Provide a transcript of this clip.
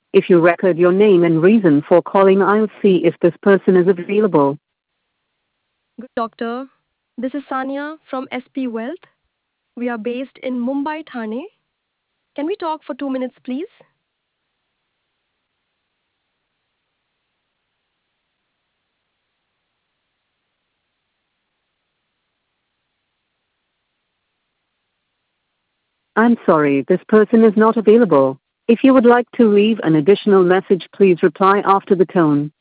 If you record your name and reason for calling, I'll see if this person is available. Good doctor. This is Sania from SP Wealth. We are based in Mumbai, Thane. Can we talk for 2 minutes, please? I'm sorry, this person is not available. If you would like to leave an additional message, please reply after the tone.